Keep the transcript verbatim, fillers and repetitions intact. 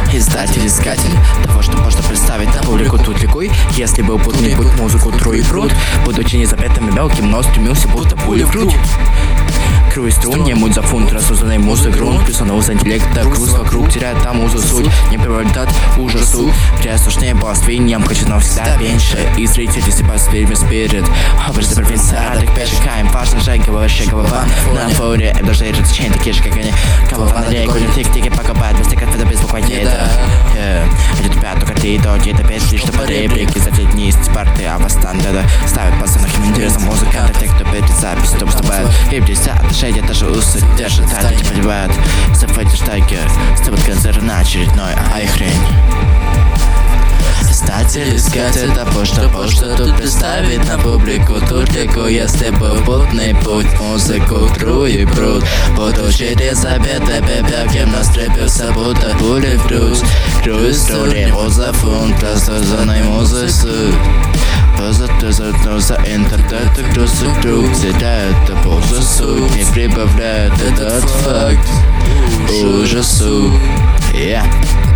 Издатель-искатель того, что можно представить на публику тут ликуй. Если был путный путь, музыку тру и пруд, будучи незаметным и мелким, но стремился будто пули в грудь. Кру струн, не муть за фунт, рассужданный музык грунт. Плюсанул за интеллекта, груз вокруг теряет там музу суть. Не приводит ужасу, теряя сложнее было свиньям. Хочу, но всегда меньше, и зрители себя спирит спирит. Образы провинциальных пешекаем, важно же говорящая голова на фоне. Это даже различения такие же, как они. Голова на реку, не тик-тики покопать, без тиков, это беспокойнее, да. Они тупят, только ты, то где-то петли, что по реплике. За те дни из спорты, а восстан, да-да. Ставят пацанах им интересно музыканты, те, кто берет запись, кто вступает. И в десят шесть даже усы держат, а не поливают. Зафайте штайки, ставят концерт на очередной, ай хрень. Издатель-искатель того, что почта тут представит на публику турлику. Если был путный путь, музыку тру и пруд. Буду через обеды, бебяким настрепился, будто пули в грудь. Кру истории, муза фунт, рассужданной музы суть. Позатузатну за интернет и груз и круг. Теряет пользу суть, не прибавляет этот факт ужасу. Yeah.